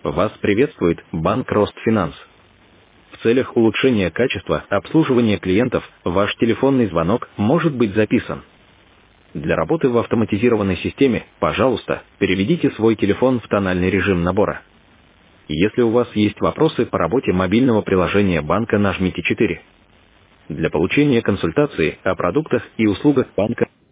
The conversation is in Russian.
Вас приветствует Банк Ростфинанс. В целях улучшения качества обслуживания клиентов ваш телефонный звонок может быть записан. Для работы в автоматизированной системе, пожалуйста, переведите свой телефон в тональный режим набора. Если у вас есть вопросы по работе мобильного приложения банка, нажмите 4. Для получения консультации о продуктах и услугах банка